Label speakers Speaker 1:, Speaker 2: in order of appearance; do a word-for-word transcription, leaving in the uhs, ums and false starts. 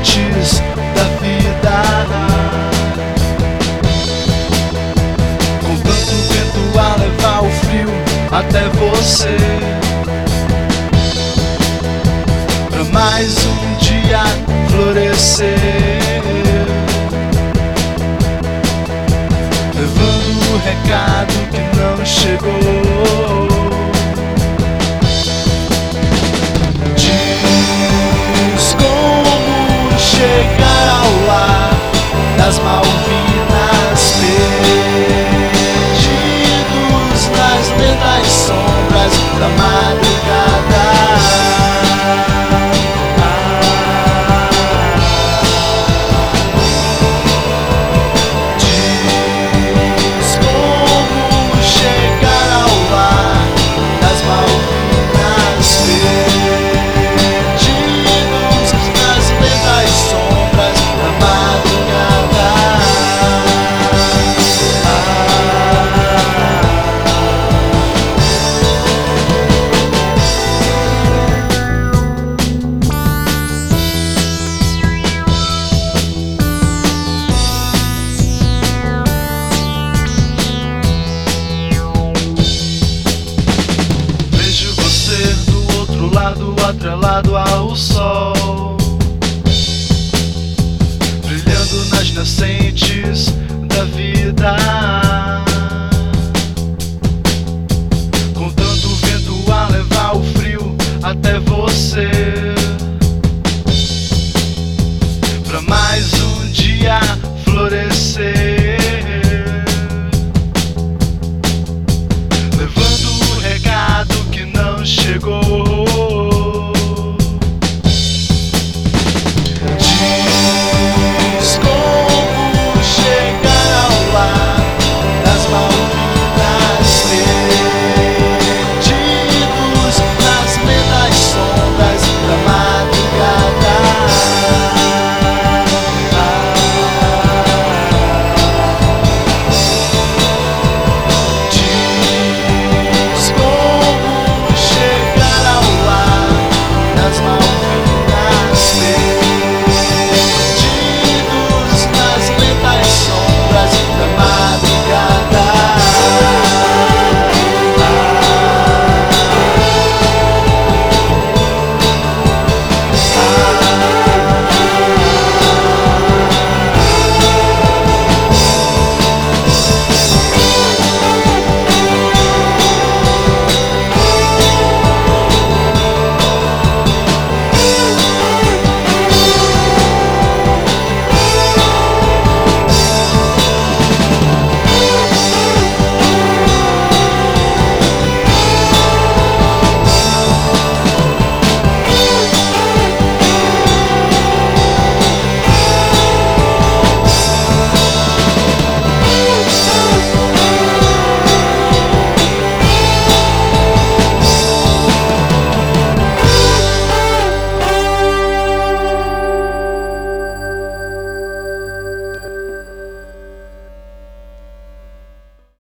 Speaker 1: nascentes da vida. Com tanto vento a levar o frio até você, pra mais um dia florescer, levando o recado que não chegou. Diz como chegar ao lar das Malvinas, perdidos nas lentas sombras da madrugada. Atrelado ao sol, brilhando nas nascentes da vida. Com tanto vento a levar o frio até você, pra mais um dia